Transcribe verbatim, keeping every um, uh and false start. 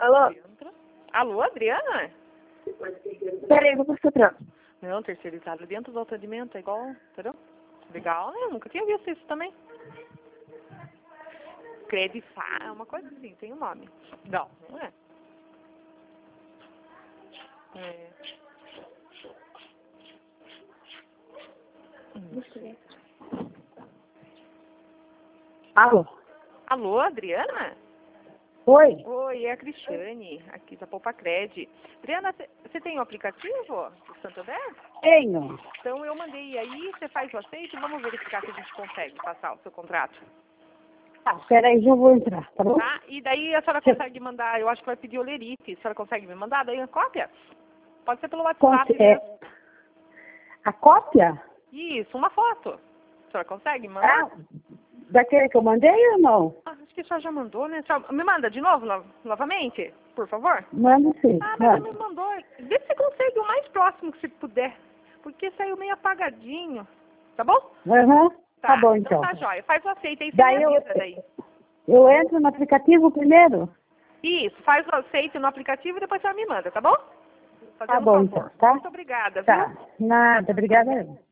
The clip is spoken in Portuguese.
Alô? Entra. Alô, Adriana? Peraí, vou passar pra... Não, terceirizado dentro do autoatendimento, é igual, entendeu? Legal, né? Eu nunca tinha visto isso também. Credifá, é uma coisa assim, tem um nome. Não, não é. É. Não sei. Alô? Alô, Adriana? Oi? Oi, é a Cristiane, aqui da Poupa Cred. Adriana, você tem um aplicativo do Santander? Tenho. Então eu mandei aí, você faz o aceito e vamos verificar se a gente consegue passar o seu contrato. Tá, peraí, já vou entrar, tá bom? Tá? E daí a senhora consegue mandar, eu acho que vai pedir o lerite. A senhora consegue me mandar daí a cópia? Pode ser pelo WhatsApp Conte- é, mesmo. a cópia? Isso, uma foto. A senhora consegue me mandar? Ah, daquele que eu mandei ou não? Ah, acho que a senhora já mandou, né? A senhora me manda de novo, no- novamente, por favor? Manda sim, Ah, mas manda. não me mandou. Vê se você consegue o mais próximo que você puder. Porque saiu meio apagadinho. Tá bom? Aham, tá, bom então. Então tá jóia. Faz o aceito aí, você Daí me eu, avisa daí. eu entro no aplicativo primeiro? Isso, faz o aceito no aplicativo e depois a senhora me manda, tá bom? Fazendo Tá bom um então, favor. tá? Muito obrigada, viu? Tá, nada, obrigada.